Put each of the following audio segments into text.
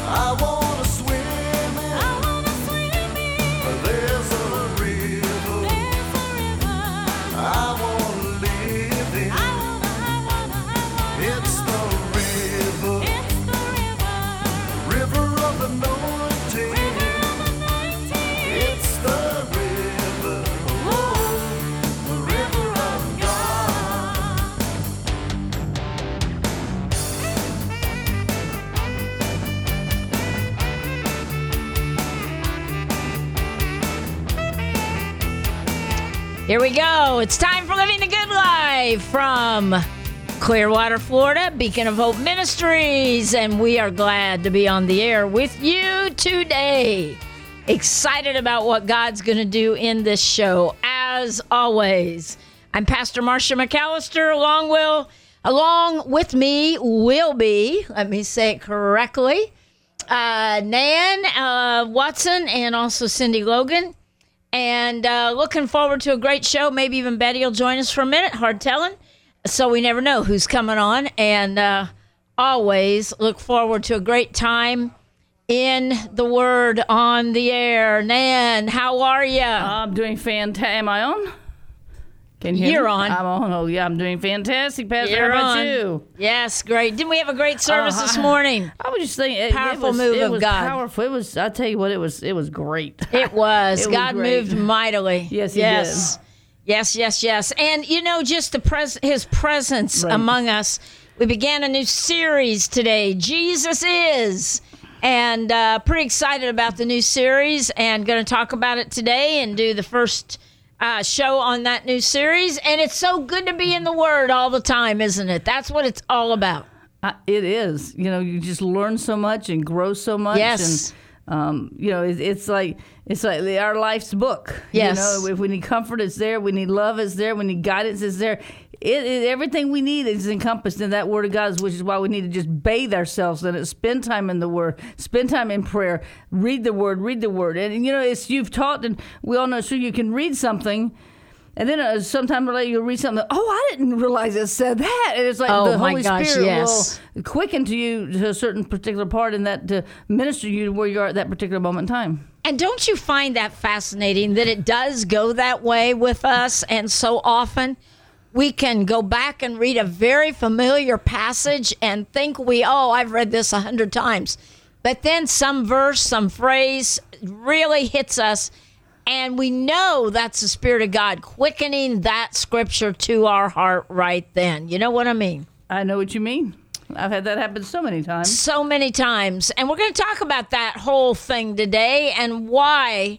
I wanna swim in. There's a river. I wanna live in. It's the river. River of anointing. It's the river. Oh, the river of God. Here we go. It's time for Living the Good Life from Clearwater, Florida, Beacon of Hope Ministries. And we are glad to be on the air with you today. Excited about what God's going to do in this show, as always. I'm Pastor Marcia McAllister. Along with me will be, let me say it correctly, Nan Watson and also Cindy Logan. And looking forward to a great show. Maybe even Betty will join us for a minute. Hard telling. So we never know who's coming on. And always look forward to a great time in the Word on the air. Nan, how are you? I'm doing fantastic. Am I on? Can you hear You're me? on. I'm on. Oh, yeah, I'm doing fantastic, Pastor. You're How about on. you? Yes, great. Didn't we have a great service this morning? I was just thinking, Powerful it was, move it of was God. Powerful. It was. I tell you what, it was great. It was. It was God great. moved mightily. Yes, he yes. Yes. And, you know, just his presence Right. among us. We began a new series today, Jesus Is. And pretty excited about the new series and going to talk about it today and do the first show on that new series. And it's so good to be in the Word all the time, isn't it? That's what it's all about. It is. You know, you just learn so much and grow so much. Yes. And, you know, it's like our life's book. Yes. You know, if we need comfort, it's there. We need love, it's there. We need guidance, it's there. Everything we need is encompassed in that Word of God, which is why we need to just bathe ourselves in it, spend time in the Word, spend time in prayer, read the Word. And, you know, you've taught, and we all know, so you can read something, and then sometime later you'll read something, I didn't realize it said that. And it's like the my Holy gosh, Spirit yes. will quicken to you to a certain particular part in that to minister you to where you are at that particular moment in time. And don't you find that fascinating that it does go that way with us? And so often we can go back and read a very familiar passage and think I've read this 100 times. But then some verse, some phrase really hits us, and we know that's the Spirit of God quickening that scripture to our heart right then. You know what I mean? I know what you mean. I've had that happen so many times. So many times. And we're going to talk about that whole thing today and why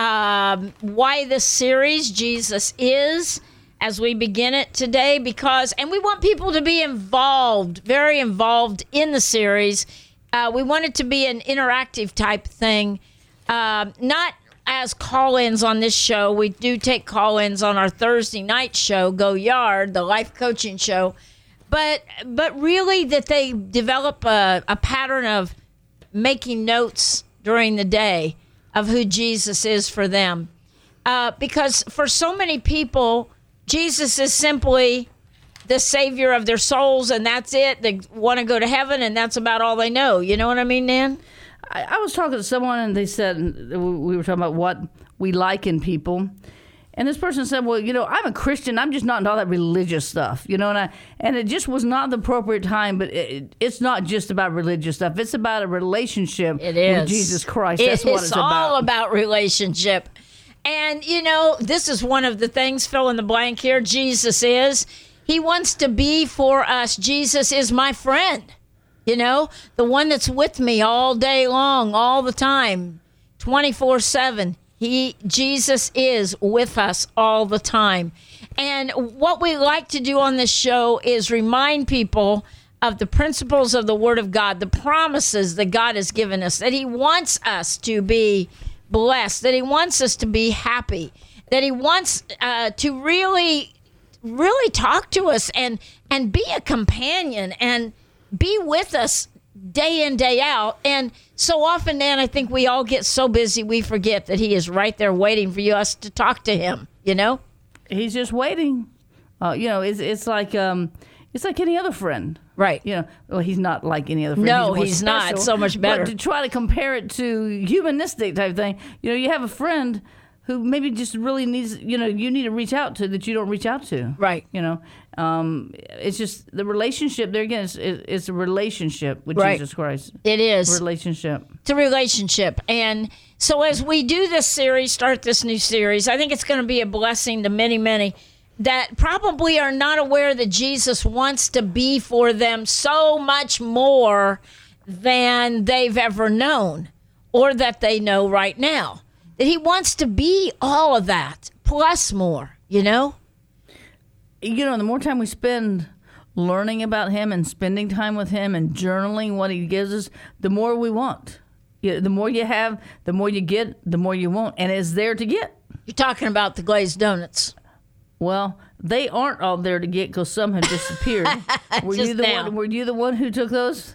this series, Jesus Is, as we begin it today, and we want people to be involved, very involved in the series. We want it to be an interactive type thing, not as call-ins on this show. We do take call-ins on our Thursday night show, Go Yard, the life coaching show, but really that they develop a pattern of making notes during the day of who Jesus is for them. Because for so many people, Jesus is simply the savior of their souls, and that's it. They want to go to heaven, and that's about all they know. You know what I mean, Nan? I was talking to someone, and they said, we were talking about what we like in people. And this person said, well, you know, I'm a Christian. I'm just not into all that religious stuff, you know. And it just was not the appropriate time, but it's not just about religious stuff. It's about a relationship with Jesus Christ. That's what it's about. It's all about relationship. And, you know, this is one of the things, fill in the blank here, Jesus is. He wants to be for us. Jesus is my friend, you know, the one that's with me all day long, all the time, 24/7. Jesus is with us all the time. And what we like to do on this show is remind people of the principles of the Word of God, the promises that God has given us, that He wants us to be blessed, that He wants us to be happy, that He wants to really talk to us and be a companion and be with us day in, day out. And so often, Dan, I think we all get so busy we forget that He is right there waiting for us to talk to Him, you know? He's just waiting. You know, it's like any other friend. Right. You know, well, he's not like any other friend. No, more he's not. special. So much better. But to try to compare it to humanistic type thing, you know, you have a friend who maybe just really needs, you know, you need to reach out to that you don't reach out to. Right. You know, it's just the relationship there again. It's a relationship with Right. Jesus Christ. It is. Relationship. It's a relationship. And so as we do this series, start this new series, I think it's going to be a blessing to many, many that probably are not aware that Jesus wants to be for them so much more than they've ever known or that they know right now. That he wants to be all of that, plus more, you know? You know, the more time we spend learning about him and spending time with him and journaling what he gives us, the more we want. The more you have, the more you get, the more you want. And it's there to get. You're talking about the glazed donuts. Well, they aren't all there to get because some have disappeared. Were Just you the now. one? Were you the one who took those?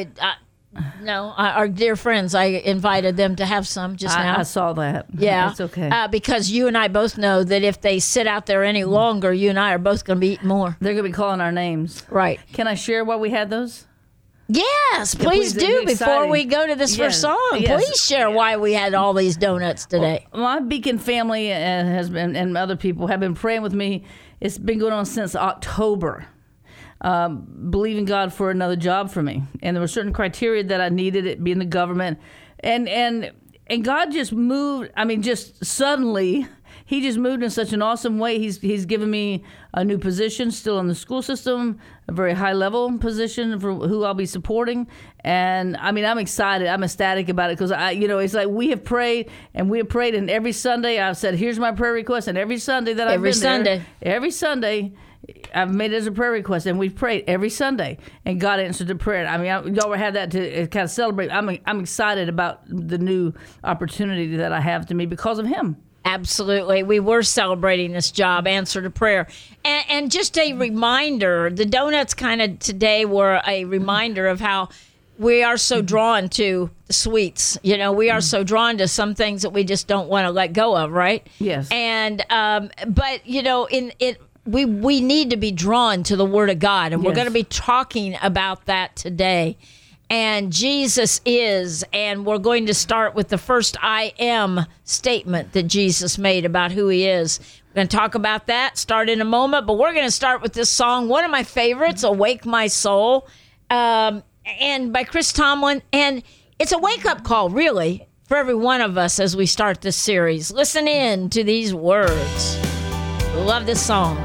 No, our dear friends, I invited them to have some just now. I saw that. Yeah, it's okay. Because you and I both know that if they sit out there any longer, you and I are both going to be eating more. They're gonna be calling our names. Right. Can I share why we had those? Yes, please please, do it'd be before exciting. we go to this first Yes, song. yes. Please share why we had all these donuts today. My Beacon family has been, and other people have been praying with me. It's been going on since October. Believing God for another job for me, and there were certain criteria that I needed, it being the government, and God just moved. I mean, just suddenly, He just moved in such an awesome way. He's given me a new position, still in the school system, a very high level position for who I'll be supporting, and I mean, I'm excited. I'm ecstatic about it because it's like we have prayed, and every Sunday I've said, "Here's my prayer request," and every Sunday that I've been there, every Sunday. I've made it as a prayer request, and we've prayed every Sunday, and God answered the prayer. I mean, y'all had that to kind of celebrate. I'm excited about the new opportunity that I have to me because of Him. Absolutely. We were celebrating this job, answer to prayer. And just a reminder, the donuts kind of today were a reminder of how we are so drawn to the sweets. You know, we are so drawn to some things that we just don't want to let go of, right? Yes. And, but, you know, we need to be drawn to the Word of God, and we're Yes. going to be talking about that today. And Jesus is, and we're going to start with the first I am statement that Jesus made about who He is. We're going to talk about that, start in a moment, but we're going to start with this song, one of my favorites, Awake My Soul, and by Chris Tomlin. And it's a wake-up call, really, for every one of us as we start this series. Listen in to these words. Love this song.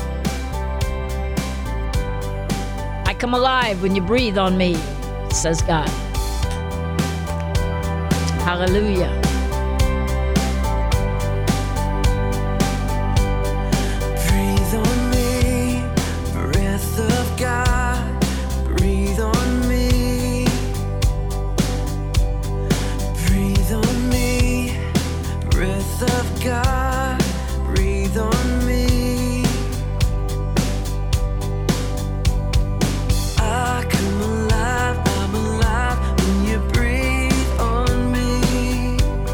I come alive when you breathe on me, says God. Hallelujah. Breathe on me, breath of God. Breathe on me. Breathe on me, breath of God. Breathe on me. I come alive, I'm alive when you breathe on me.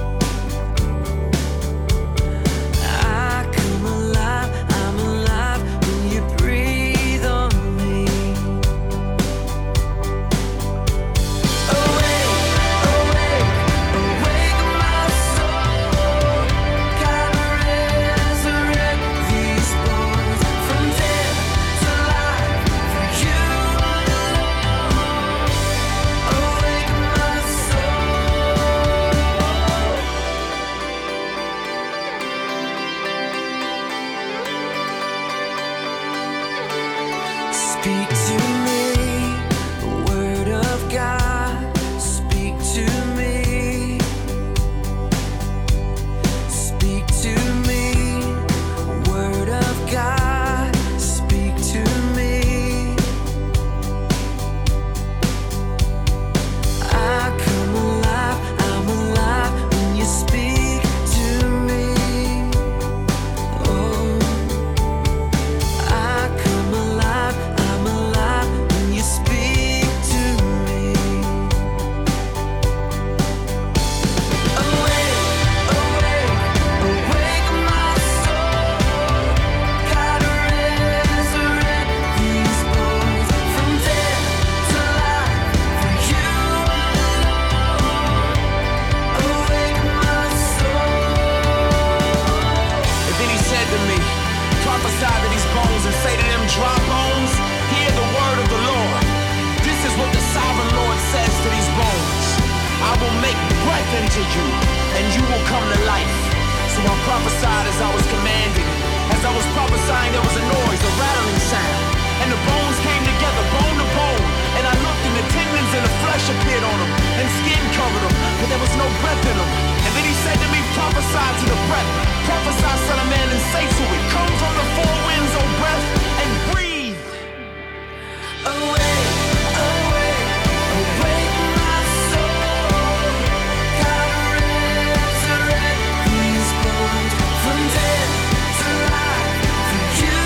into you, and you will come to life. So I prophesied as I was commanded. As I was prophesying, there was a noise, a rattling sound, and the bones came together, bone to bone. And I looked, and the tendons and the flesh appeared on them, and skin covered them, but there was no breath in them. And then he said to me, prophesy to the breath. Prophesy, son of man, and say to it, come from the four winds, O breath, and breathe. Awake, awake, awake my soul. God resurrect these bones from dead to life for you.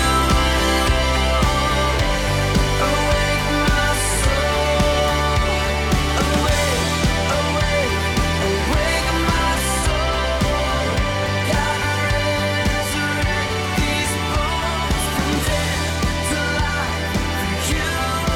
Awake my soul. Awake, awake, awake my soul. God resurrect these bones from dead to life for you.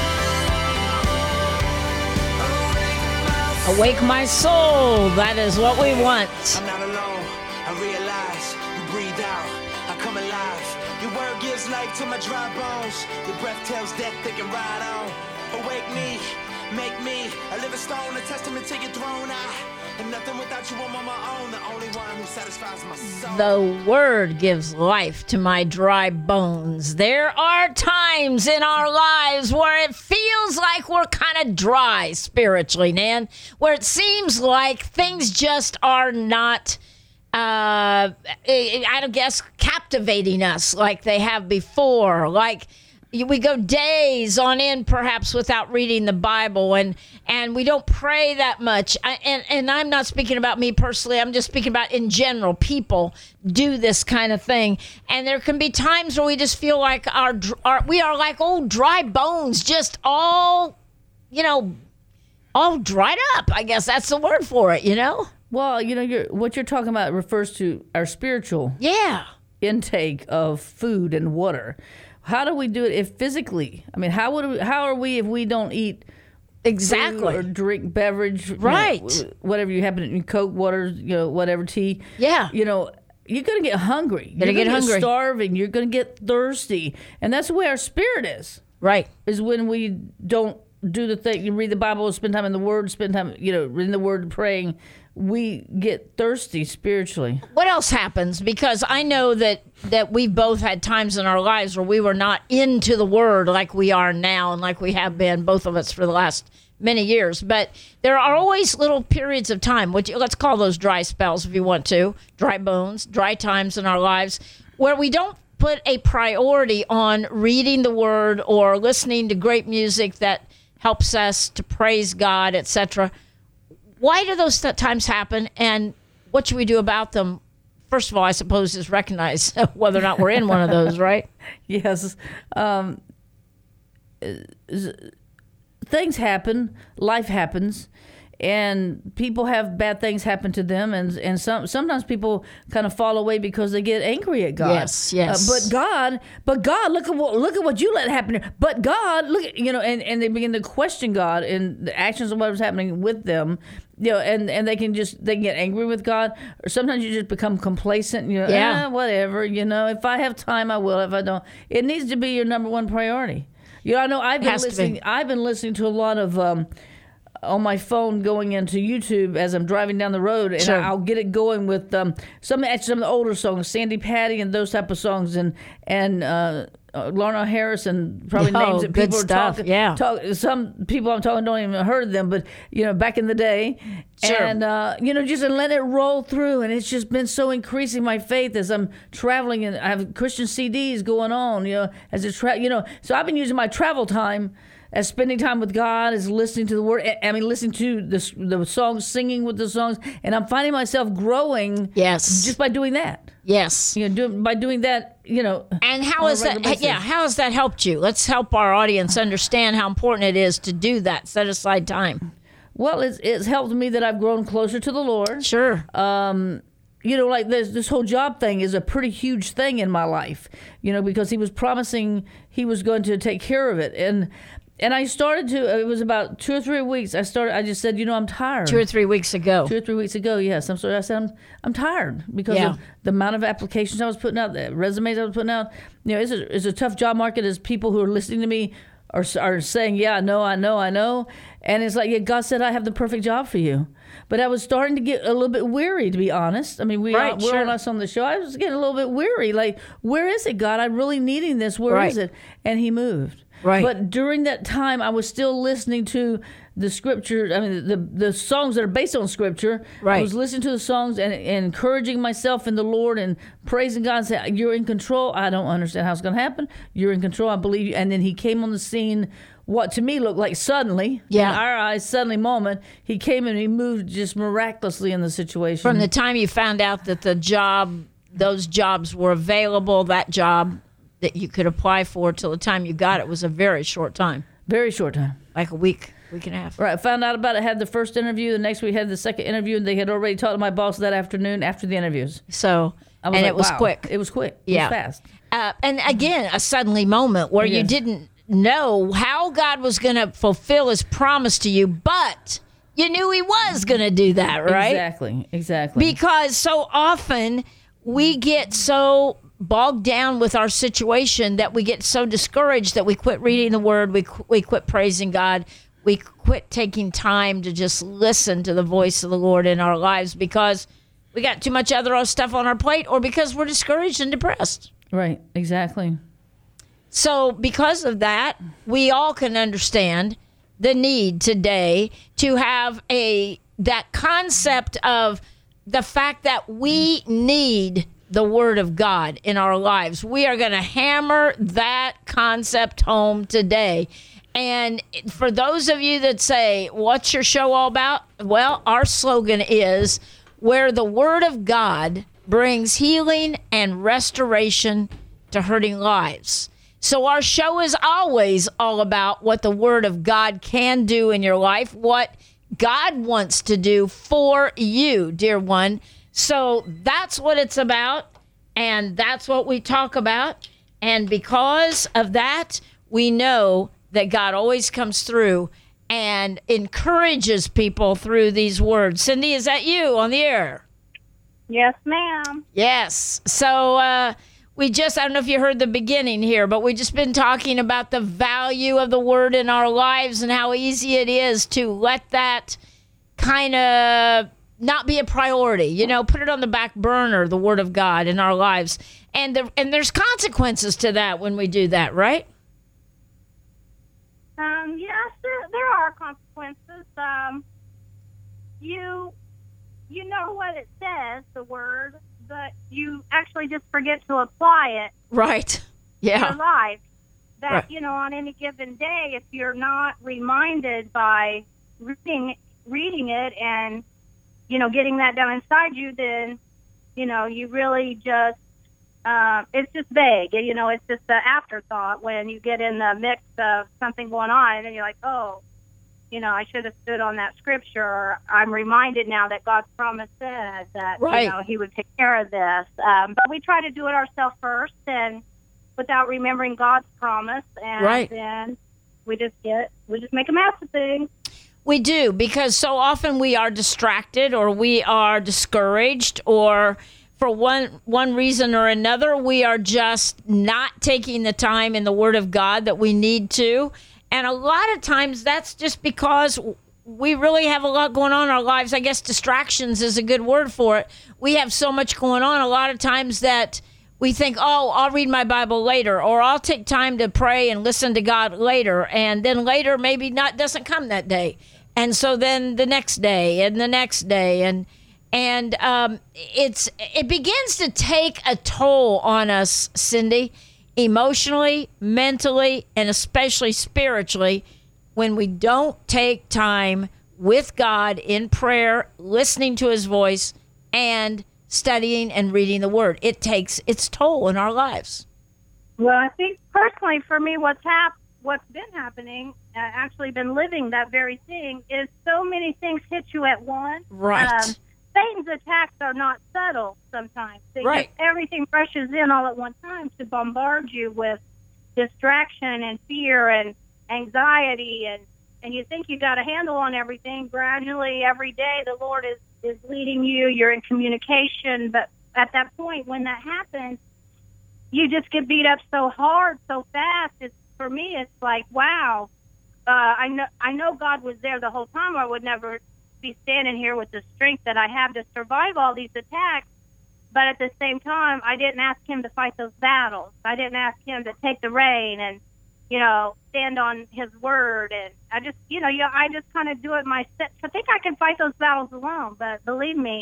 Awake my soul. That is what we want. I'm not alone. I realize you breathe out. I come alive. Your word gives life to my dry bones. Your breath tells death they can ride on. Awake me, make me a living stone, a testament to your throne. And nothing without you, I'm on my own. The only one who satisfies my soul. The word gives life to my dry bones. There are times in our lives where it feels like we're kind of dry spiritually, Nan, where it seems like things just are not, I don't guess, captivating us like they have before. Like we go days on end perhaps without reading the Bible, and we don't pray that much. And I'm not speaking about me personally. I'm just speaking about in general. People do this kind of thing, and there can be times where we just feel like we are like old dry bones, just all dried up. I guess that's the word for it. Well, what you're talking about refers to our spiritual intake of food and water. How do we do it if physically? I mean, how are we if we don't eat exactly food or drink beverage, right? Whatever you happen to Coke, water, whatever, tea. Yeah. You're gonna get hungry. You're gonna get starving. You're gonna get thirsty, and that's the way our spirit is. Right. Is when we don't do the thing. You read the Bible, spend time in the Word, spend time, in the Word, praying. We get thirsty spiritually. What else happens? Because I know that we've both had times in our lives where we were not into the Word like we are now and like we have been, both of us, for the last many years. But there are always little periods of time, let's call those dry spells if you want to, dry bones, dry times in our lives, where we don't put a priority on reading the Word or listening to great music that helps us to praise God, etc. Why do those times happen, and what should we do about them? First of all, I suppose is recognize whether or not we're in one of those, right? Yes. Things happen, life happens, and people have bad things happen to them, and sometimes people kind of fall away because they get angry at God. Yes. But God, look at what you let happen. But God, and they begin to question God and the actions of what was happening with them. And they can get angry with God, or sometimes you just become complacent. Whatever. If I have time, I will. If I don't, it needs to be your number one priority. I know I've been listening to a lot of. On my phone going into YouTube as I'm driving down the road, and sure. I'll get it going with some of the older songs, Sandy Patty and those type of songs, and Lorna Harrison probably names that people are talking. Some people I'm talking don't even heard them, but back in the day, sure. And just let it roll through, and it's just been so increasing my faith as I'm traveling, and I have Christian CDs going on, as so I've been using my travel time as spending time with God, as listening to the Word. Listening to the songs, singing with the songs, and I'm finding myself growing. Yes, just by doing that. Yes, by doing that. And how is that? Yeah, how has that helped you? Let's help our audience understand how important it is to do that. Set aside time. Well, it's helped me that I've grown closer to the Lord. Sure. Like this whole job thing is a pretty huge thing in my life. Because He was promising He was going to take care of it, and I started to. It was about 2 or 3 weeks. I just said, I'm tired. 2 or 3 weeks ago. 2 or 3 weeks ago, yes. I said I'm tired because of the amount of applications I was putting out, the resumes I was putting out. It's a tough job market. As people who are listening to me are saying, yeah, I know. And it's like, yeah, God said, I have the perfect job for you. But I was starting to get a little bit weary, to be honest. I mean, we're sure. on us on the show. I was getting a little bit weary. Like, where is it, God? I'm really needing this. Where is it? And he moved. Right. But during that time, I was still listening to the scripture. I mean, the songs that are based on scripture. Right. I was listening to the songs and encouraging myself in the Lord and praising God and saying, you're in control. I don't understand how it's going to happen. You're in control. I believe you. And then he came on the scene, what to me looked like suddenly, in our eyes, suddenly moment. He came and he moved just miraculously in the situation. From the time you found out that those jobs were available, that job that you could apply for till the time you got it was a very short time. Very short time. Like a week and a half. Right. Found out about it, had the first interview. The next week had the second interview, and they had already talked to my boss that afternoon after the interviews. So, I was and like, it was wow. quick. It was quick. Yeah. It was fast. And again, a suddenly moment where you Yes. didn't know how God was going to fulfill his promise to you, but you knew he was going to do that, right? Exactly. Because so often we get so bogged down with our situation that we get so discouraged that we quit reading the word, we quit praising God, we quit taking time to just listen to the voice of the Lord in our lives because we got too much other stuff on our plate or because we're discouraged and depressed. Right. Exactly. So because of that, we all can understand the need today to have that concept of the fact that we need the Word of God in our lives. We are going to hammer that concept home today. And for those of you that say, what's your show all about? Well, our slogan is where the Word of God brings healing and restoration to hurting lives. So our show is always all about what the Word of God can do in your life, what God wants to do for you, dear one. So that's what it's about, and that's what we talk about. And because of that, we know that God always comes through and encourages people through these words. Cindy, is that you on the air? Yes, ma'am. Yes. So I don't know if you heard the beginning here, but we just been talking about the value of the word in our lives and how easy it is to let that kind of not be a priority, put it on the back burner, the word of God in our lives. And there's consequences to that when we do that, right? Yes, there are consequences. You know what it says, the word, but you actually just forget to apply it Right. to Yeah. your life. That, Right. On any given day, if you're not reminded by reading it and, getting that down inside you, then, you really just, it's just vague. It's just an afterthought when you get in the mix of something going on and then you're like, oh, I should have stood on that scripture, or I'm reminded now that God's promise said that, Right. he would take care of this. But we try to do it ourselves first and without remembering God's promise. And Right. then we just make a mess of things. We do, because so often we are distracted or we are discouraged, or for one reason or another, we are just not taking the time in the Word of God that we need to. And a lot of times that's just because we really have a lot going on in our lives. I guess distractions is a good word for it. We have so much going on a lot of times that we think, oh, I'll read my Bible later, or I'll take time to pray and listen to God later. And then later maybe doesn't come that day. And so then the next day and the next day. And it begins to take a toll on us, Cindy, emotionally, mentally, and especially spiritually, when we don't take time with God in prayer, listening to his voice, and studying and reading the word. It takes its toll in our lives. Well, I think personally for me, what's been happening, actually been living that very thing, is so many things hit you at once. Right. Satan's attacks are not subtle sometimes. Right. Everything rushes in all at one time to bombard you with distraction and fear and anxiety, and you think you got a handle on everything. Gradually, every day, the Lord is leading you. You're in communication, but at that point, when that happens, you just get beat up so hard, so fast. for me, it's like, wow, I know God was there the whole time. I would never be standing here with the strength that I have to survive all these attacks. But at the same time, I didn't ask him to fight those battles. I didn't ask him to take the reign and, stand on his word. And I just, I just kind of do it myself. I think I can fight those battles alone. But believe me,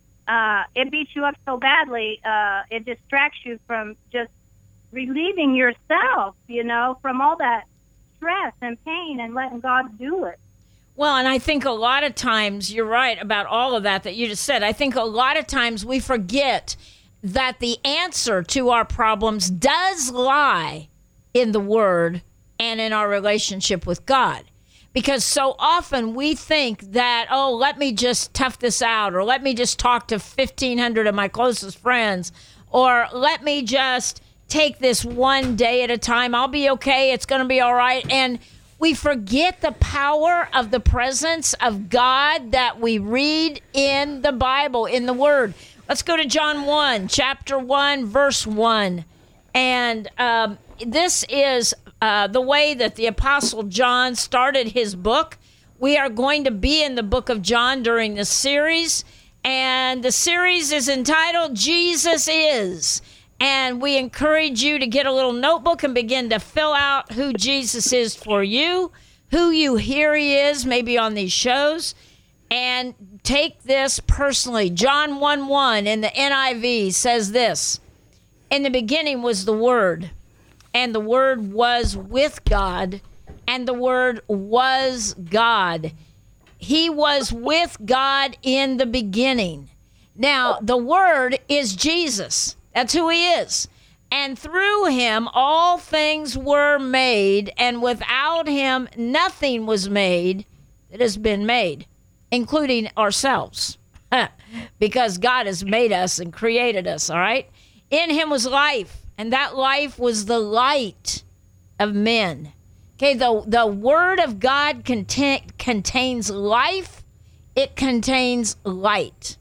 it beats you up so badly. It distracts you from just relieving yourself, from all that stress and pain and letting God do it. Well, and I think a lot of times, you're right about all of that you just said. I think a lot of times we forget that the answer to our problems does lie in the Word and in our relationship with God. Because so often we think that, let me just tough this out, or let me just talk to 1,500 of my closest friends, or let me just take this one day at a time. I'll be okay. It's going to be all right. And we forget the power of the presence of God that we read in the Bible, in the Word. Let's go to John 1, chapter 1, verse 1. And this is the way that the Apostle John started his book. We are going to be in the book of John during this series. And the series is entitled Jesus Is. And we encourage you to get a little notebook and begin to fill out who Jesus is for you, who you hear he is, maybe on these shows, and take this personally. John 1:1 in the NIV says this: in the beginning was the Word, and the Word was with God, and the Word was God. He was with God in the beginning. Now, the Word is Jesus. That's who he is. And through him, all things were made, and without him, nothing was made that has been made, including ourselves, because God has made us and created us, all right? In him was life, and that life was the light of men. Okay, the Word of God contains life. It contains light.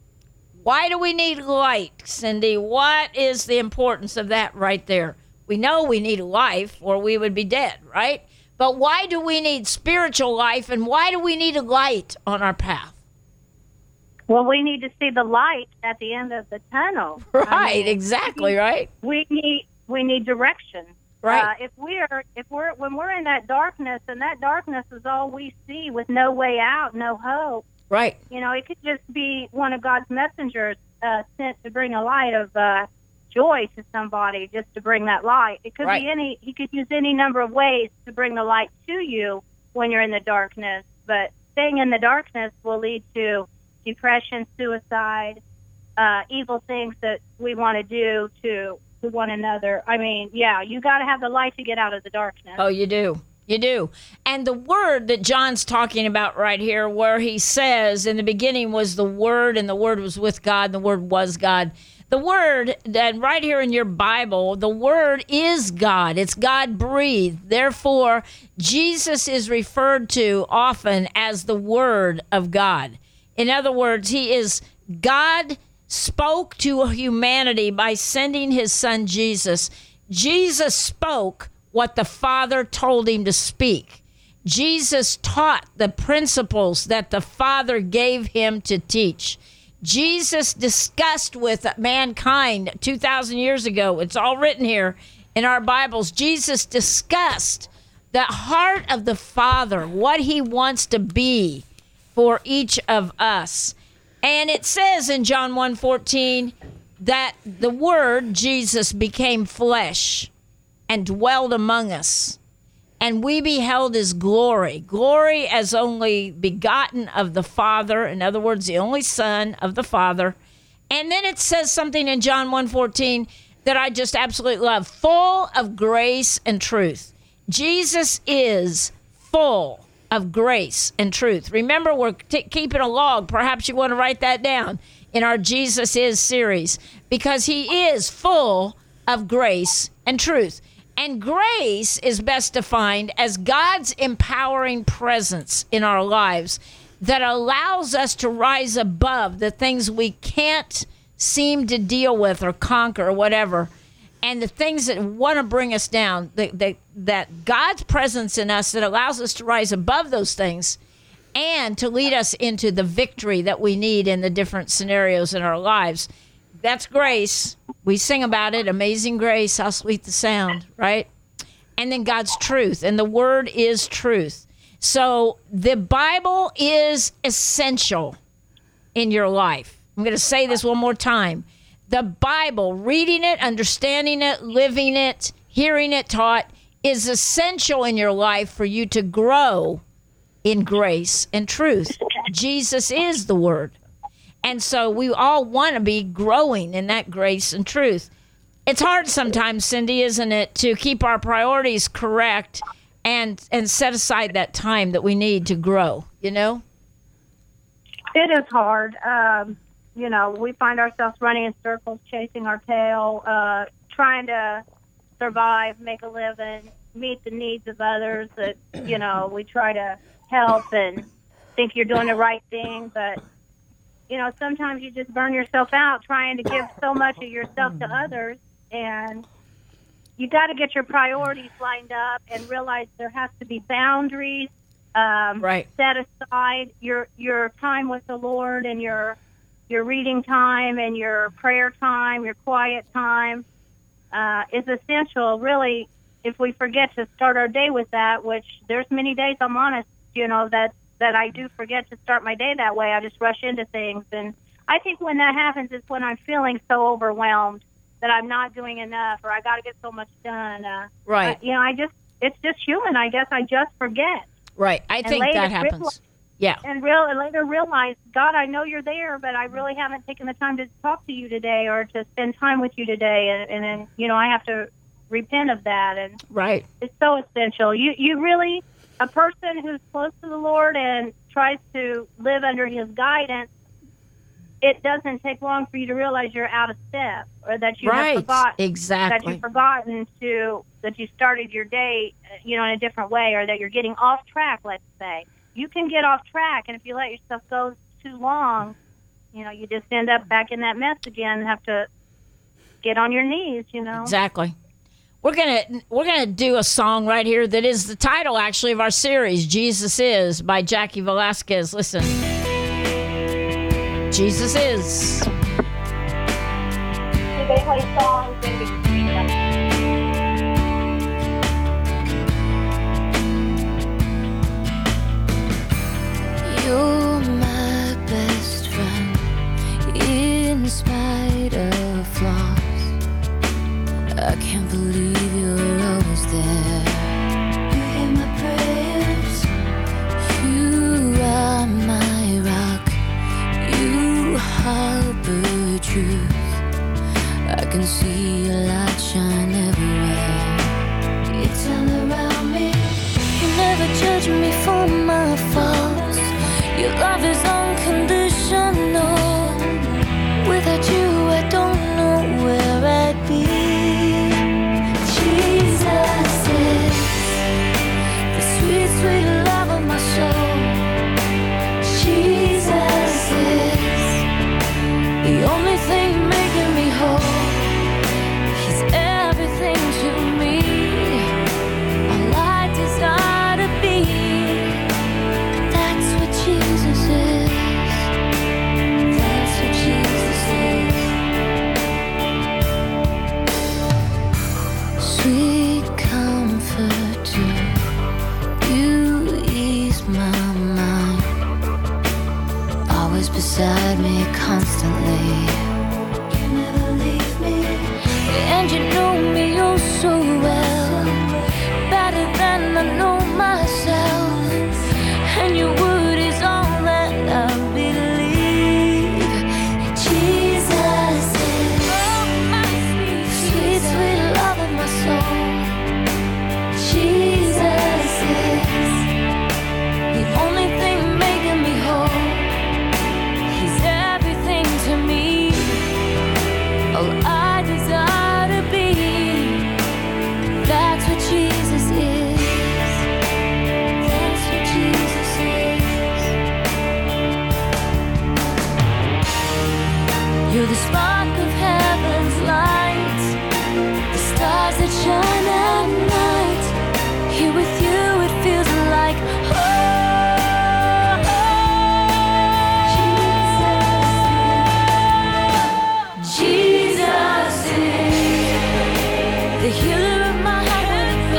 Why do we need light, Cindy? What is the importance of that right there? We know we need life or we would be dead, right? But why do we need spiritual life, and why do we need a light on our path? Well, we need to see the light at the end of the tunnel. Right, exactly, right? We need direction. Right. When we're in that darkness, and that darkness is all we see with no way out, no hope. Right. It could just be one of God's messengers sent to bring a light of joy to somebody, just to bring that light. It could be he could use any number of ways to bring the light to you when you're in the darkness. But staying in the darkness will lead to depression, suicide, evil things that we want to do to one another. I mean, yeah, you got to have the light to get out of the darkness. Oh, you do. You do. And the Word that John's talking about right here, where he says, in the beginning was the Word, and the Word was with God, and the Word was God. The Word, that right here in your Bible, the Word is God. It's God-breathed. Therefore, Jesus is referred to often as the Word of God. In other words, he is God spoke to humanity by sending his Son Jesus. Jesus spoke what the Father told him to speak. Jesus taught the principles that the Father gave him to teach. Jesus discussed with mankind 2,000 years ago. It's all written here in our Bibles. Jesus discussed the heart of the Father, what he wants to be for each of us. And it says in John 1:14 that the Word, Jesus, became flesh and dwelled among us, and we beheld his glory as only begotten of the Father, in other words, the only Son of the Father. And then it says something in John 1:14 that I just absolutely love, full of grace and truth. Jesus is full of grace and truth. Remember, we're keeping a log. Perhaps you want to write that down in our Jesus Is series, because he is full of grace and truth. And grace is best defined as God's empowering presence in our lives that allows us to rise above the things we can't seem to deal with or conquer or whatever. and the things that want to bring us down, that God's presence in us that allows us to rise above those things and to lead us into the victory that we need in the different scenarios in our lives. That's grace. We sing about it, Amazing Grace, how sweet the sound, right? And then God's truth, and the word is truth. So the Bible is essential in your life. I'm going to say this one more time. The Bible, reading it, understanding it, living it, hearing it taught, is essential in your life for you to grow in grace and truth. Jesus is the Word. And so we all want to be growing in that grace and truth. It's hard sometimes, Cindy, isn't it, to keep our priorities correct and set aside that time that we need to grow, you know? It is hard. You know, we find ourselves running in circles, chasing our tail, trying to survive, make a living, meet the needs of others that, you know, we try to help and think you're doing the right thing. But, you know, sometimes you just burn yourself out trying to give so much of yourself to others. And you got to get your priorities lined up and realize there has to be boundaries. Right. Set aside your time with the Lord and your reading time and your prayer time, your quiet time is essential. Really, if we forget to start our day with that, which there's many days, I'm honest, you know, that I do forget to start my day that way. I just rush into things. And I think when that happens is when I'm feeling so overwhelmed that I'm not doing enough or I got to get so much done. Right. You know, it's just human. I guess I just forget. Right. I think that happens. Yeah. And later realize, God, I know you're there, but I really haven't taken the time to talk to you today or to spend time with you today. And then, you know, I have to repent of that. And right. It's so essential. You really, a person who's close to the Lord and tries to live under his guidance, it doesn't take long for you to realize you're out of step or that you have forgotten. Exactly. That you've forgotten that you started your day, you know, in a different way, or that you're getting off track, let's say. You can get off track, and if you let yourself go too long, you know, you just end up back in that mess again and have to get on your knees, you know. Exactly. We're gonna do a song right here that is the title, actually, of our series, Jesus Is, by Jackie Velasquez. Listen. Jesus Is. They play songs in between them. You're my best friend, in spite of flaws. I can't believe you're always there. You hear my prayers. You are my rock. You harbor truth. I can see your light shine everywhere. You turn around me. You never judge me for my faults. Your love is unconditional. Without you, I don't know where I'd be. Jesus is the sweet, sweet love of my soul. Jesus is the only thing making me whole. He's everything to me. All I desire to be. That's what Jesus is. That's what Jesus is. Sweet comforter, you ease my mind. Always beside me constantly. You never leave me. And you know me oh so well, better than I know myself. And your word is all that I believe. Jesus is sweet, sweet love of my soul. Jesus is the only thing making me whole. He's everything to me. All I desire to be. That's what Jesus is. That's what Jesus is. You're the spark of heaven's light, the sunshine at night. Here with you, it feels like Jesus is the healer of my heart.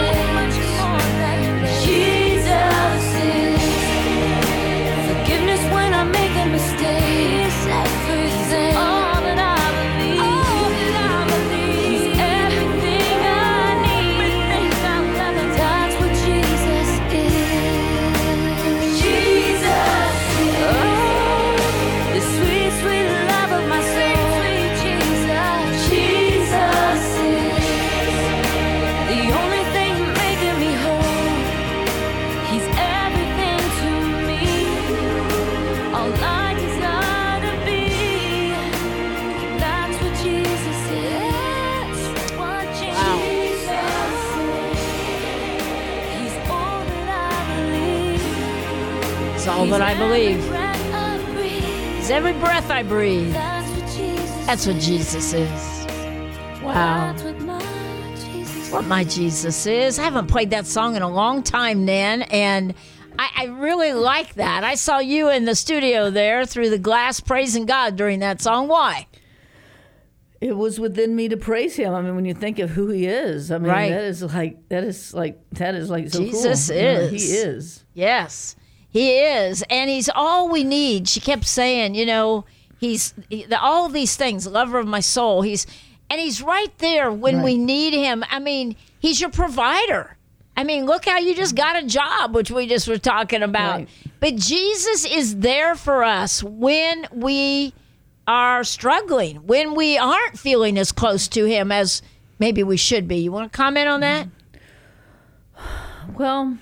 Jesus is forgiveness when I make a mistake. Everything, all that I believe. He's everything I need. That's what Jesus is. Jesus is the sweet, sweet love of my soul. Jesus is the only thing making me whole. He's everything to me. All I desire to be. That's what Jesus is. What Jesus is. He's all that I believe. It's all that I believe. Every breath I breathe. It's every breath I breathe. That's what Jesus That's what Jesus is. Wow. That's what my Jesus What my Jesus is. I haven't played that song in a long time, Nan, and I really like that. I saw you in the studio there through the glass praising God during that song. Why? It was within me to praise him. I mean, when you think of who he is, I mean, Right. that is like so Jesus cool. You know, is. he is. Yes, he is. And he's all we need. She kept saying, all these things, lover of my soul. He's right there when we Right. need him. I mean, he's your provider. I mean, look how you just got a job, which we just were talking about. Right. But Jesus is there for us when we are struggling, when we aren't feeling as close to him as maybe we should be. You want to comment on that? Well,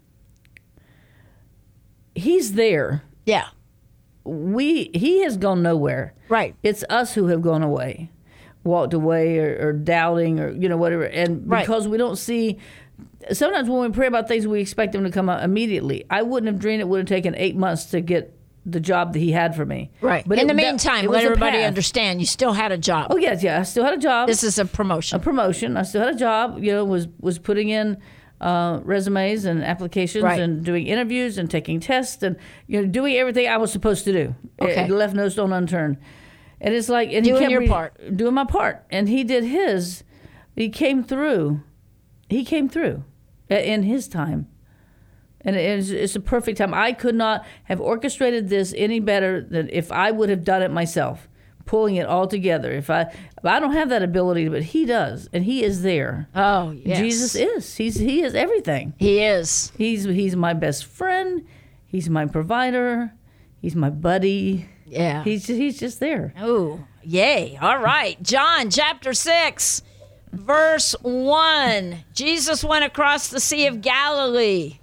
he's there. Yeah, He has gone nowhere. right. It's us who have gone away, walked away, or doubting, or whatever. And Right. because we don't see, sometimes when we pray about things, we expect them to come out immediately. I wouldn't have dreamed it would have taken 8 months to get the job that he had for me. Right. But In the that- meantime, it was let a everybody path. understand you still had a job. Oh yes, yeah. I still had a job. This is a promotion. A promotion. I still had a job. Was putting in resumes and applications Right. and doing interviews and taking tests and doing everything I was supposed to do. Okay. It left no stone unturned. And it's like and Doing he kept your part. doing my part, and he did his. He came through. He came through in his time. And it's a perfect time. I could not have orchestrated this any better than if I would have done it myself, pulling it all together. I don't have that ability, but he does, and he is there. Oh, yes. Jesus is. He is everything. He is. He's my best friend. He's my provider. He's my buddy. Yeah. He's just there. Oh, yay. All right. John chapter 6, verse 1. Jesus went across the Sea of Galilee.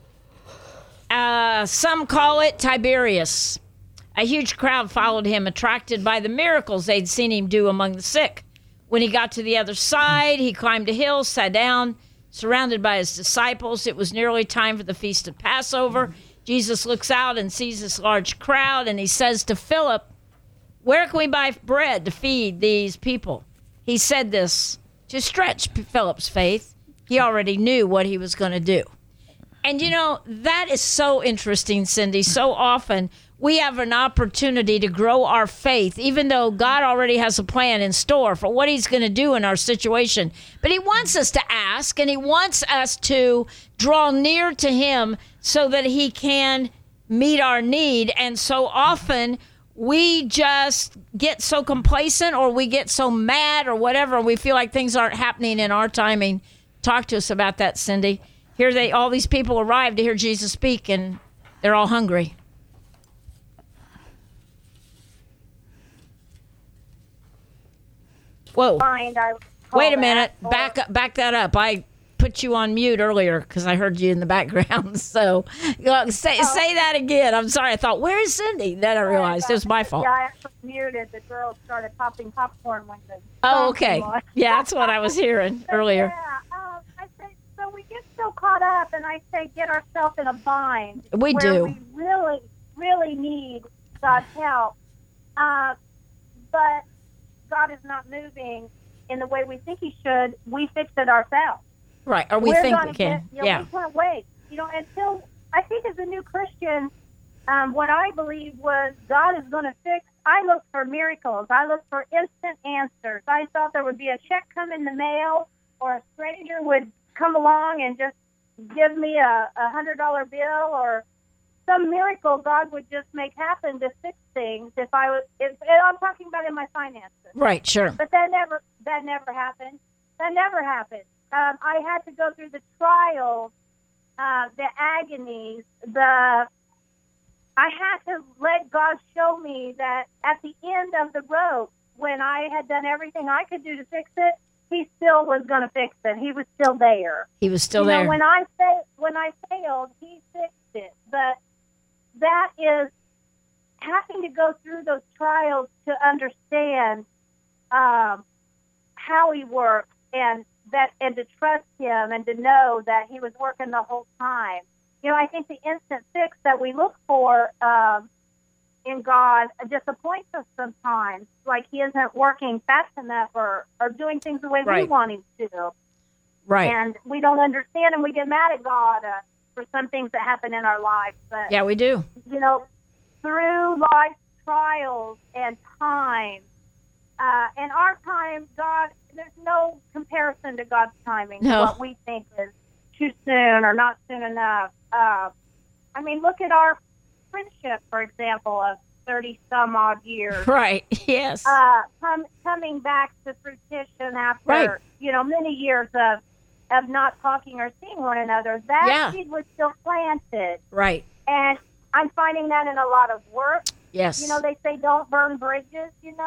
Some call it Tiberias. A huge crowd followed him, attracted by the miracles they'd seen him do among the sick. When he got to the other side, he climbed a hill, sat down, surrounded by his disciples. It was nearly time for the feast of Passover. Jesus looks out and sees this large crowd, and he says to Philip, "Where can we buy bread to feed these people?" He said this to stretch Philip's faith. He already knew what he was going to do. And that is so interesting, Cindy. So often we have an opportunity to grow our faith, even though God already has a plan in store for what he's going to do in our situation. But he wants us to ask, and he wants us to draw near to him so that he can meet our need. And so often we just get so complacent, or we get so mad, or whatever. We feel like things aren't happening in our timing. Talk to us about that, Cindy. Here all these people arrived to hear Jesus speak, and they're all hungry. Whoa. Mind, I Wait a call minute. that, or- Back that up. I put you on mute earlier because I heard you in the background. So say that again. I'm sorry. I thought, where is Cindy? Then I realized it was my fault. Yeah, I actually muted. The girls started popping popcorn when the Oh, song okay. came on. Yeah, that's what I was hearing earlier. Yeah, I say, so we get so caught up, and I say get ourselves in a bind. We where do. We really, really need God's help. But God is not moving in the way we think he should, we fix it ourselves. Right. Or we We're think gonna we can. Get, Yeah. we can't wait. Until I think as a new Christian, what I believe was God is going to fix. I looked for miracles. I looked for instant answers. I thought there would be a check come in the mail, or a stranger would come along and just give me a $100 bill, or some miracle God would just make happen to fix things. If I'm talking about in my finances. Right. Sure. But that never happened. That never happened. I had to go through the trials, the agonies, I had to let God show me that at the end of the road, when I had done everything I could do to fix it, he still was going to fix it. He was still there. He was still there. When I failed, he fixed it. But that is having to go through those trials to understand how he works, and to trust him, and to know that he was working the whole time. I think the instant fix that we look for in God disappoints us sometimes, like he isn't working fast enough, or doing things the way we want him to. Right. And we don't understand, and we get mad at God for some things that happen in our lives. But Yeah, we do. Through life's trials and time, and our time, God, there's no comparison to God's timing. No. To what we think is too soon or not soon enough. Look at our friendship, for example, of 30 some odd years. Right. Yes. Coming back to fruition after many years of not talking or seeing one another. That seed was still planted. Right. And I'm finding that in a lot of work. Yes. They say don't burn bridges,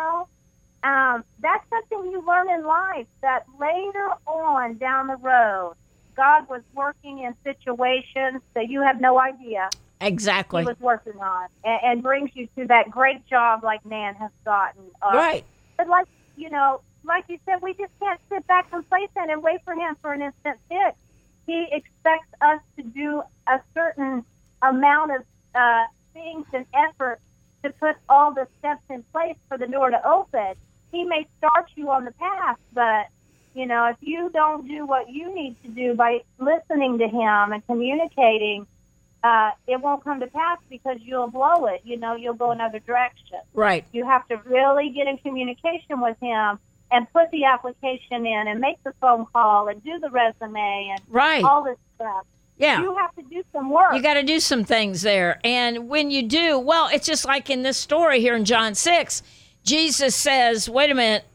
That's something you learn in life, that later on down the road, God was working in situations that you have no idea Exactly. he was working on, and brings you to that great job like Nan has gotten. Right. But like you said, we just can't sit back complacent and wait for him for an instant fix. He expects us to do a certain amount of things and effort to put all the steps in place for the door to open. He may start you on the path, but if you don't do what you need to do by listening to him and communicating, it won't come to pass, because you'll blow it. You'll go another direction. Right. You have to really get in communication with him and put the application in and make the phone call and do the resume and all this stuff. Yeah. You have to do some work. You got to do some things there. And when you do, well, it's just like in this story here in John 6, Jesus says, wait a minute,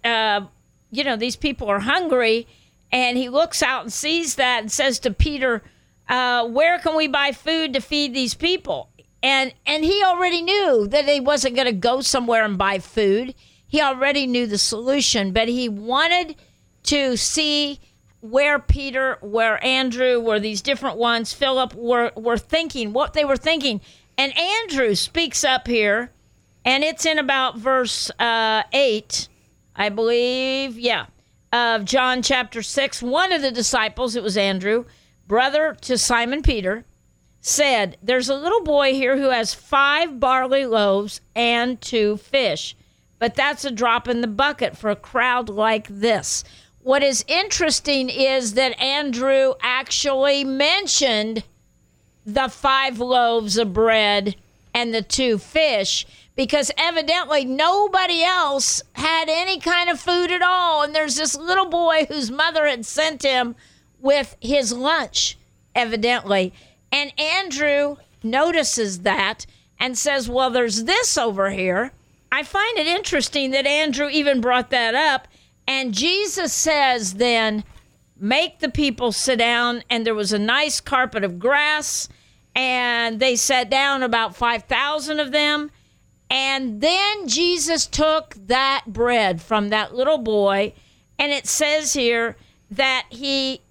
these people are hungry. And he looks out and sees that and says to Peter, where can we buy food to feed these people? And he already knew that he wasn't going to go somewhere and buy food. He already knew the solution, but he wanted to see where Peter, where Andrew, where these different ones, Philip, were thinking, what they were thinking. And Andrew speaks up here, and it's in about verse 8, I believe, of John chapter 6. One of the disciples, it was Andrew, brother to Simon Peter, said, there's a little boy here who has 5 barley loaves and 2 fish, but that's a drop in the bucket for a crowd like this. What is interesting is that Andrew actually mentioned the 5 loaves of bread and the 2 fish, because evidently nobody else had any kind of food at all. And there's this little boy whose mother had sent him with his lunch, evidently. And Andrew notices that and says, well, there's this over here. I find it interesting that Andrew even brought that up. And Jesus says then, make the people sit down. And there was a nice carpet of grass. And they sat down, about 5,000 of them. And then Jesus took that bread from that little boy. And it says here that he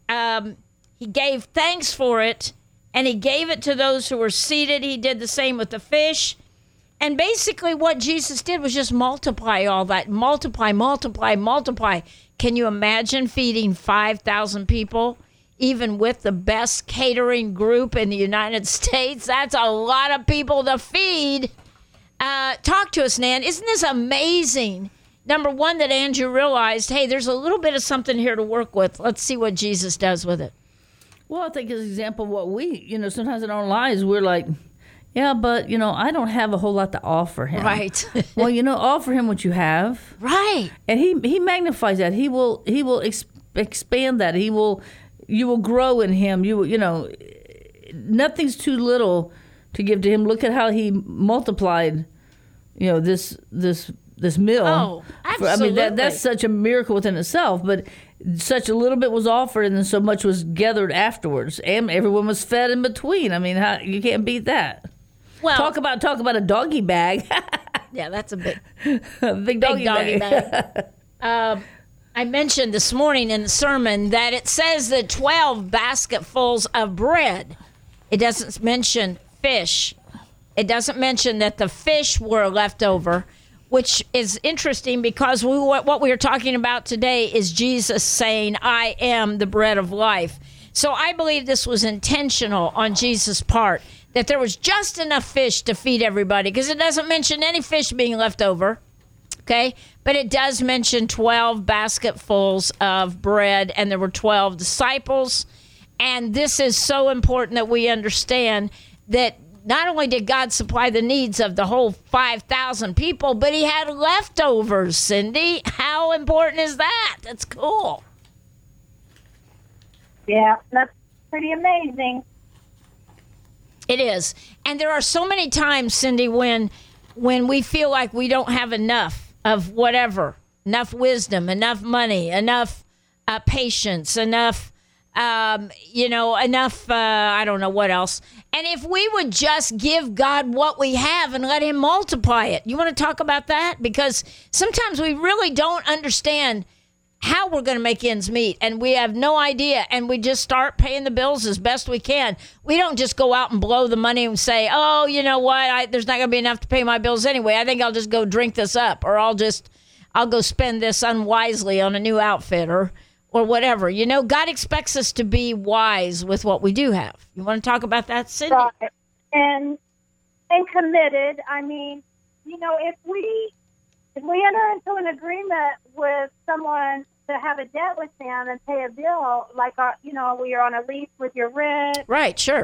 gave thanks for it. And he gave it to those who were seated. He did the same with the fish. And basically what Jesus did was just multiply all that. Multiply, multiply, multiply. Can you imagine feeding 5,000 people, even with the best catering group in the United States? That's a lot of people to feed. Talk to us, Nan. Isn't this amazing? number one, that Andrew realized, hey, there's a little bit of something here to work with. Let's see what Jesus does with it. Well, I think as an example of what we, sometimes in our lives, we're like, yeah, but, I don't have a whole lot to offer him. Right. Well, offer him what you have. Right. And he magnifies that. He will expand that. You will grow in him. Nothing's too little to give to him. Look at how he multiplied, this meal. Oh, absolutely. That's such a miracle within itself. But such a little bit was offered, and then so much was gathered afterwards, and everyone was fed in between. I mean, you can't beat that. Well, talk about a doggy bag. Yeah, that's a big big doggy bag. I mentioned this morning in the sermon that it says that 12 basketfuls of bread. It doesn't mention fish. It doesn't mention that the fish were left over, which is interesting because what we are talking about today is Jesus saying, I am the bread of life. So I believe this was intentional on Jesus' part, that there was just enough fish to feed everybody, because it doesn't mention any fish being left over, okay? But it does mention 12 basketfuls of bread, and there were 12 disciples. And this is so important that we understand that not only did God supply the needs of the whole 5,000 people, but he had leftovers, Cindy. How important is that? That's cool. Yeah, that's pretty amazing. It is. And there are so many times, Cindy, when we feel like we don't have enough of whatever, enough wisdom, enough money, enough patience, enough, I don't know what else. And if we would just give God what we have and let him multiply it. You want to talk about that? Because sometimes we really don't understand how we're going to make ends meet, and we have no idea, and we just start paying the bills as best we can. We don't just go out and blow the money and say, oh, you know what, there's not going to be enough to pay my bills anyway. I think I'll just go drink this up, or I'll go spend this unwisely on a new outfit or whatever. God expects us to be wise with what we do have. You want to talk about that, Cindy? Right. And committed. I mean, if we enter into an agreement with someone to have a debt with them and pay a bill, like we are on a lease with your rent. Right, sure.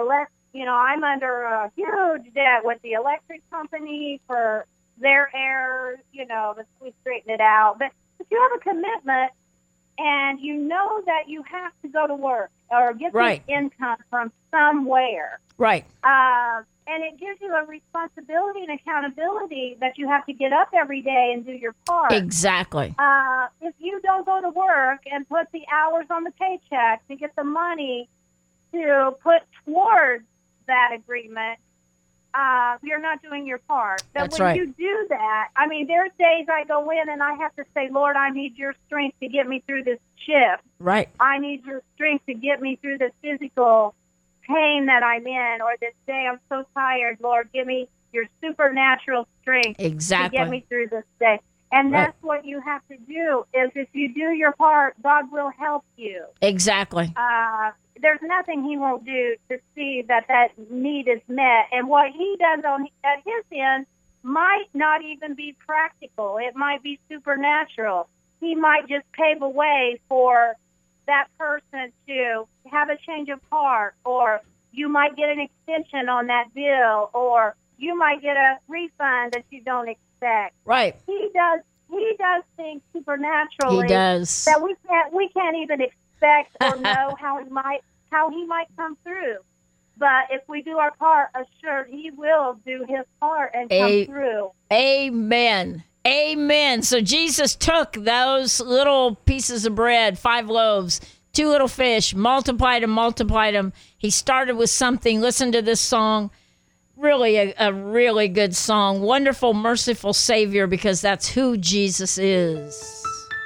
I'm under a huge debt with the electric company for their errors. We straighten it out. But if you have a commitment and you know that you have to go to work or get right. the income from somewhere, right? And it gives you a responsibility and accountability that you have to get up every day and do your part. Exactly. If you don't go to work and put the hours on the paycheck to get the money to put towards that agreement, you're not doing your part. But That's when right. you do that, I mean, there's days I go in and I have to say, Lord, I need your strength to get me through this shift. Right. I need your strength to get me through this physical pain that I'm in, or this day I'm so tired. Lord, give me your supernatural strength Exactly. to get me through this day. And Right. that's what you have to do, is if you do your part, God will help you. Exactly. There's nothing he won't do to see that need is met. And what he does at his end might not even be practical. It might be supernatural. He might just pave a way for that person to have a change of heart, or you might get an extension on that bill, or you might get a refund that you don't expect. Right. He does things supernaturally. He does. That we can't even expect or know how he might come through. But if we do our part, assured he will do his part and come through. Amen. Amen. So Jesus took those little pieces of bread, 5 loaves, 2 little fish, multiplied them. He started with something. Listen to this song. Really a really good song. Wonderful, merciful Savior, because that's who Jesus is.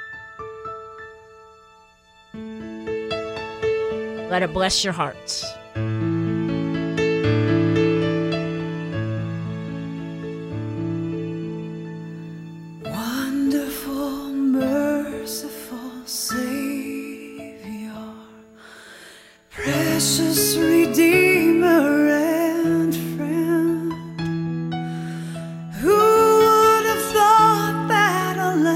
Let it bless your hearts. Wonderful, merciful Savior, precious Redeemer and friend, who would have thought that a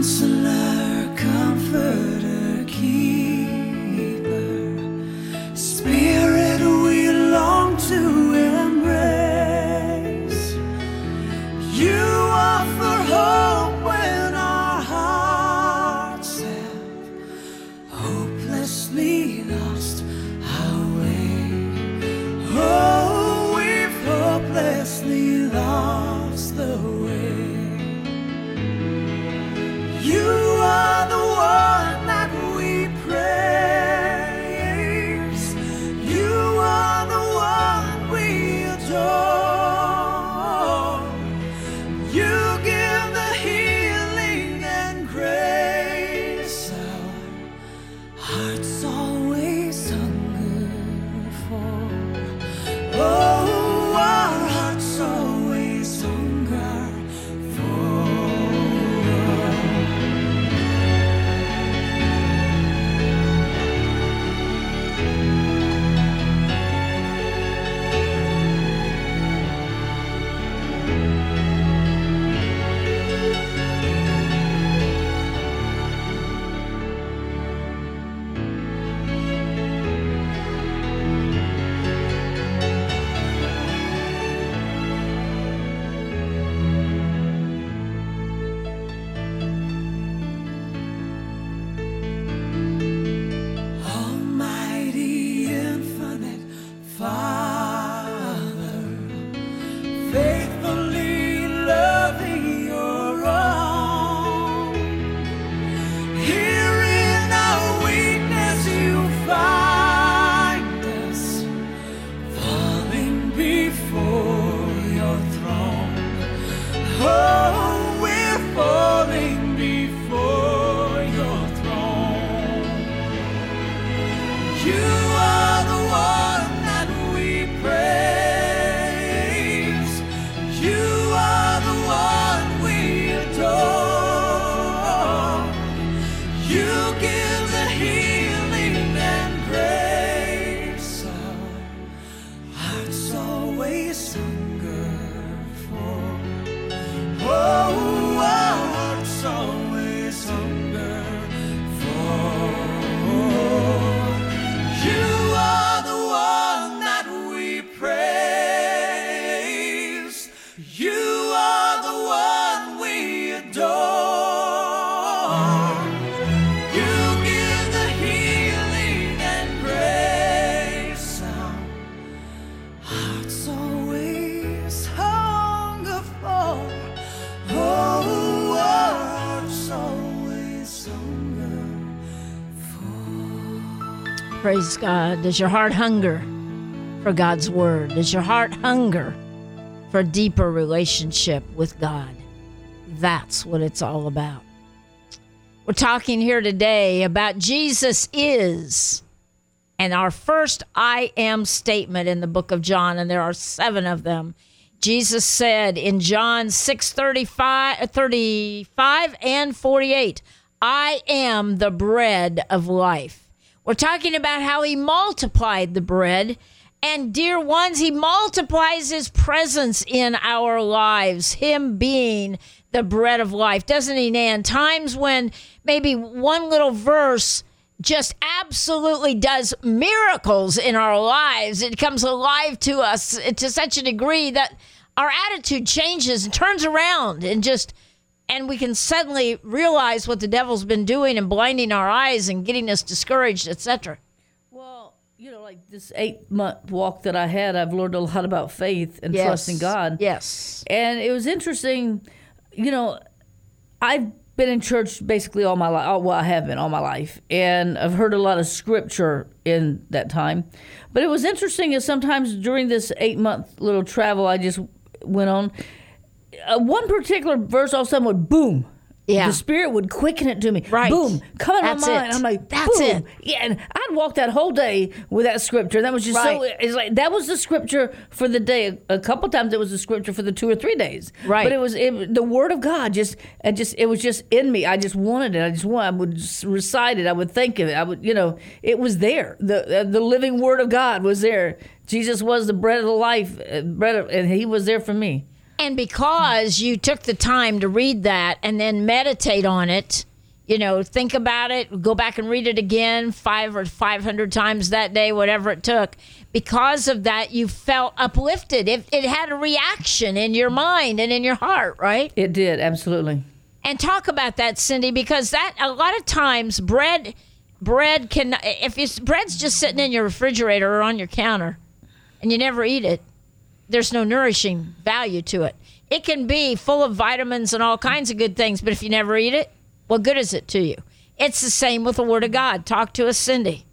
Counselor, comforter, keeper, Spirit we long to embrace. You offer hope when our hearts have hopelessly lost our way. Oh, we've hopelessly lost the way. You are the one that we praise. You are the one we adore. You give the healing and grace our hearts always hunger for. Oh, our hearts always hunger for. Almighty, infinite Father, faithfully loving your own. Here in our weakness you find us, falling before your throne. Oh, we're falling before your throne. You are the one that we praise. You are the one we adore. You give the healing and grace our hearts always hunger for. Oh, our hearts always hunger for. You are the one that we praise. You are the one we adore. You give the healing and grace our hearts always hunger for. Oh, our hearts always hunger for. Praise God. Does your heart hunger for God's word? Does your heart hunger for a deeper relationship with God? That's what it's all about. We're talking here today about Jesus is, and our first I am statement in the book of John, and there are 7 of them. Jesus said in John 6:35 and 48, I am the bread of life. We're talking about how he multiplied the bread. And dear ones, he multiplies his presence in our lives, him being the bread of life. Doesn't he, Nan? Times when maybe one little verse just absolutely does miracles in our lives. It comes alive to us to such a degree that our attitude changes and turns around and we can suddenly realize what the devil's been doing and blinding our eyes and getting us discouraged, etc. Well, like this 8-month walk that I had, I've learned a lot about faith and trusting God. Yes. And it was interesting, I've been in church basically all my life. Well, I have been all my life. And I've heard a lot of scripture in that time. But it was interesting is sometimes during this 8-month little travel I just went on, one particular verse all of a sudden would boom. Yeah. The Spirit would quicken it to me. Right. Boom. Come in That's my mind. it. I'm like, That's boom. it. Yeah, and I'd walk that whole day with that scripture. That was just Right. it's like that was the scripture for the day. A couple times it was the scripture for the 2 or 3 days. Right. But it was the Word of God. It was just in me. I just wanted it. I would just recite it. I would think of it. I would, it was there. The living Word of God was there. Jesus was the bread of the life, and He was there for me. And because you took the time to read that and then meditate on it, think about it, go back and read it again 5 or 500 times that day, whatever it took. Because of that, you felt uplifted. It had a reaction in your mind and in your heart, right? It did, absolutely. And talk about that, Cindy, because that a lot of times bread can, bread's just sitting in your refrigerator or on your counter and you never eat it, there's no nourishing value to it. It can be full of vitamins and all kinds of good things, but if you never eat it, what good is it to you? It's the same with the Word of God. Talk to us, Cindy.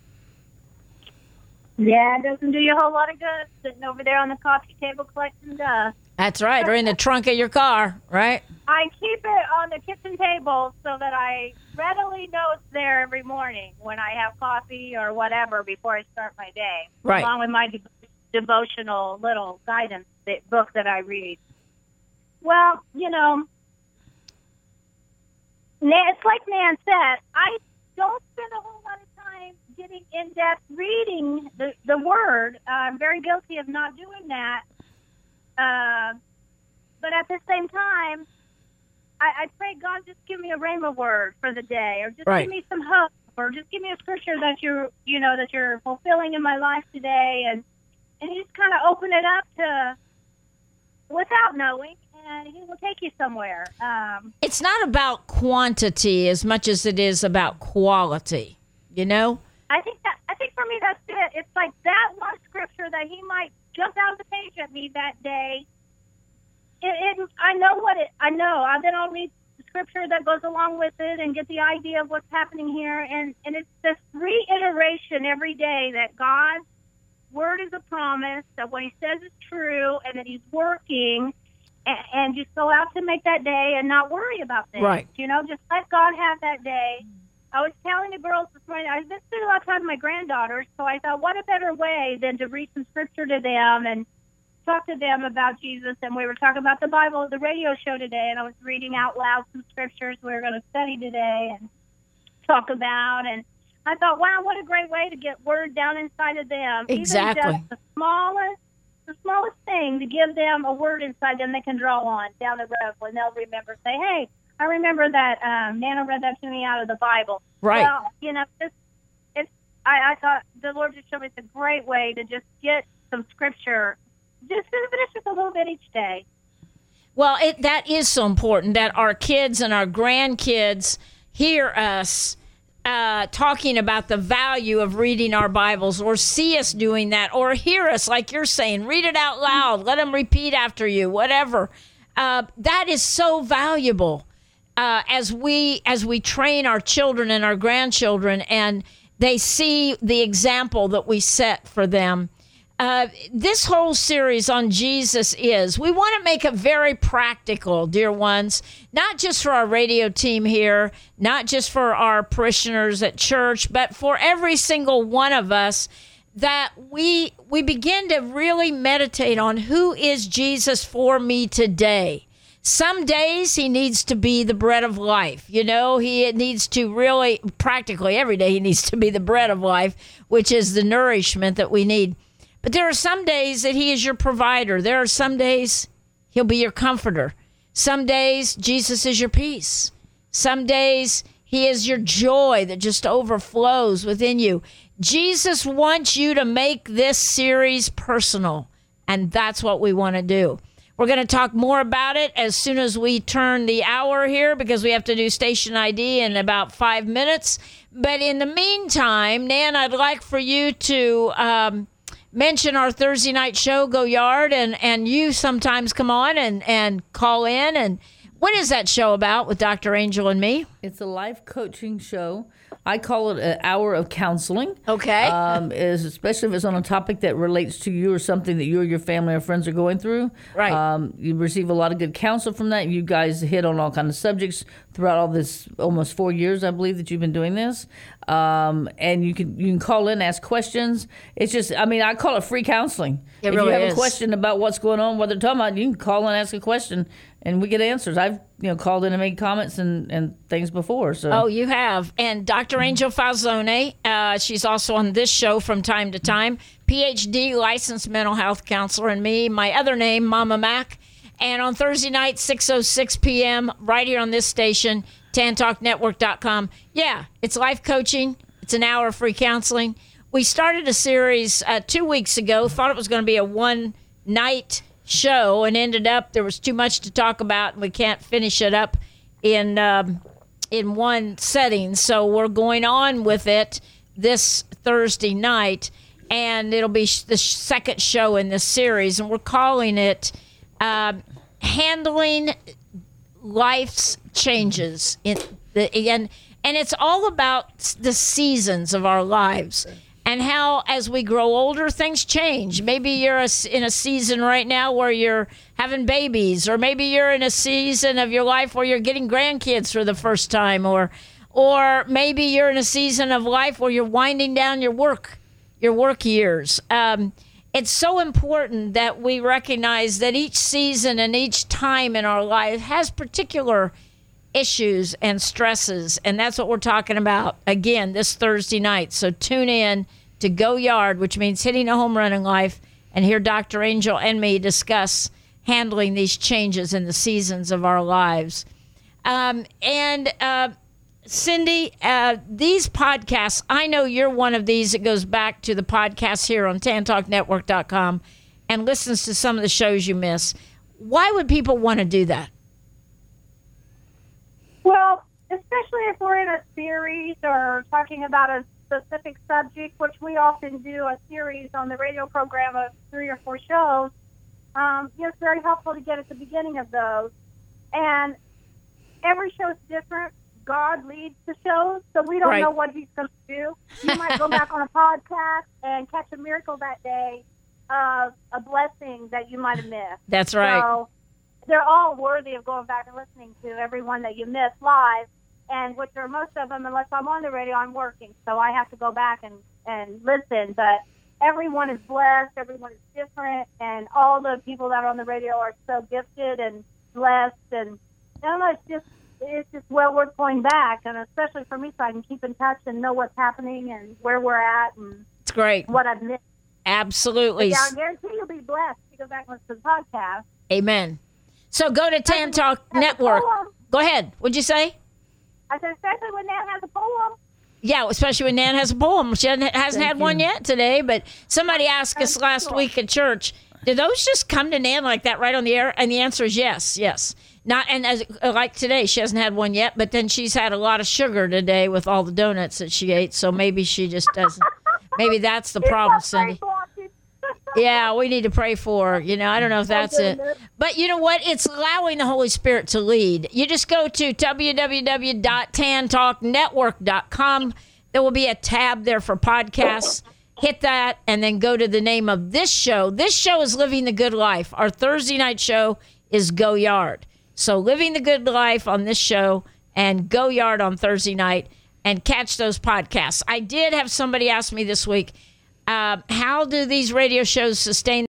Yeah, it doesn't do you a whole lot of good sitting over there on the coffee table collecting dust. That's right, or in the trunk of your car, right? I keep it on the kitchen table so that I readily know it's there every morning when I have coffee or whatever before I start my day. Right. Along with my devotional little guidance book that I read. Well, it's like Nan said, I don't spend a whole lot of time getting in-depth reading the Word. I'm very guilty of not doing that. But at the same time, I pray, God, just give me a rhema word for the day, or just right. give me some hope, or just give me a scripture that you're fulfilling in my life today, and you just kind of open it up to without knowing, and He will take you somewhere. It's not about quantity as much as it is about quality. I think for me that's it. It's like that one scripture that He might jump out of the page at me that day. I know. Then I'll read the scripture that goes along with it and get the idea of what's happening here. And it's this reiteration every day that God's Word is a promise, that what He says is true, and that He's working. And just go out to make that day and not worry about things. Right. Just let God have that day. I was telling the girls this morning, I've been spending a lot of time with my granddaughters, so I thought, what a better way than to read some scripture to them and talk to them about Jesus. And we were talking about the Bible at the radio show today, and I was reading out loud some scriptures we were going to study today and talk about. And I thought, wow, what a great way to get Word down inside of them. Exactly. Even just the smallest thing, to give them a word inside them they can draw on down the road when they'll remember, say, hey, I remember that Nana read that to me out of the Bible. Right. Well, I thought the Lord just showed me it's a great way to just get some scripture, just a little bit each day. Well, that is so important that our kids and our grandkids hear us talking about the value of reading our Bibles, or see us doing that, or hear us, like you're saying, read it out loud, let them repeat after you, whatever. That is so valuable as we train our children and our grandchildren, and they see the example that we set for them. This whole series on Jesus we want to make it very practical, dear ones, not just for our radio team here, not just for our parishioners at church, but for every single one of us, that we begin to really meditate on who is Jesus for me today. Some days He needs to be the bread of life. He needs to really, practically every day He needs to be the bread of life, which is the nourishment that we need. But there are some days that He is your provider. There are some days He'll be your comforter. Some days Jesus is your peace. Some days He is your joy that just overflows within you. Jesus wants you to make this series personal, and that's what we want to do. We're going to talk more about it as soon as we turn the hour here, because we have to do station ID in about 5 minutes. But in the meantime, Nan, I'd like for you to mention our Thursday night show, Go Yard, and you sometimes come on and call in. And what is that show about with Dr. Angel and me? It's a life coaching show. I call it an hour of counseling. Okay. Especially if it's on a topic that relates to you or something that you or your family or friends are going through. Right. You receive a lot of good counsel from that. You guys hit on all kinds of subjects throughout all this almost 4 years, I believe, that you've been doing this. And you can call in, ask questions. It's just, I call it free counseling. It really if you have is. a question about what's going on, what they're talking about, you can call and ask a question, and we get answers. I've called in and made comments and things before. So. Oh, you have. And Dr. Angel Falzone, she's also on this show from time to time, PhD licensed mental health counselor, and me, my other name, Mama Mac. And on Thursday night, 6:06 p.m., right here on this station, TanTalkNetwork.com. Yeah, it's life coaching. It's an hour of free counseling. We started a series 2 weeks ago, thought it was going to be a one-night show, and ended up there was too much to talk about, and we can't finish it up in one setting. So we're going on with it this Thursday night, and it'll be the second show in this series, and we're calling it Handling Life's Changes. And it's all about the seasons of our lives and how, as we grow older, things change. Maybe you're in a season right now where you're having babies, or maybe you're in a season of your life where you're getting grandkids for the first time, or maybe you're in a season of life where you're winding down your work years. It's so important that we recognize that each season and each time in our life has particular issues and stresses, and that's what we're talking about again this Thursday night. So tune in to Go Yard, which means hitting a home run in life, and hear Dr. Angel and me discuss handling these changes in the seasons of our lives. Cindy, these podcasts, I know you're one of these that goes back to the podcasts here on TanTalkNetwork.com and listens to some of the shows you miss. Why would people want to do that? Well, especially if we're in a series or talking about a specific subject, which we often do a series on the radio program of 3 or 4 shows, it's very helpful to get at the beginning of those. And every show is different. God leads the shows, so we don't know what he's going to do. You might go back on a podcast and catch a miracle that day of a blessing that you might have missed. That's right. So they're all worthy of going back and listening to, every one that you miss live, and which are most of them, unless I'm on the radio, I'm working, so I have to go back and listen. But everyone is blessed, everyone is different, and all the people that are on the radio are so gifted and blessed, and I don't know, it's just well worth going back, and especially for me, so I can keep in touch and know what's happening and where we're at, and it's great. What I've missed. Absolutely. But yeah, I guarantee you'll be blessed to go back and listen to the podcast. Amen. So go to Tan Talk Network. Go ahead. What'd you say? I said, especially when Nan has a poem. Yeah, especially when Nan has a poem. She hasn't had one yet today, but somebody asked us last week at church, did those just come to Nan like that right on the air? And the answer is yes. Not, and as like today, she hasn't had one yet, but then she's had a lot of sugar today with all the donuts that she ate, so maybe she just doesn't. Maybe that's the problem, Cindy. Yeah, we need to pray for her. I don't know if that's it. But you know what? It's allowing the Holy Spirit to lead. You just go to www.tantalknetwork.com. There will be a tab there for podcasts. Hit that, and then go to the name of this show. This show is Living the Good Life. Our Thursday night show is Go Yard. So Living the Good Life on this show and Go Yard on Thursday night, and catch those podcasts. I did have somebody ask me this week, how do these radio shows sustain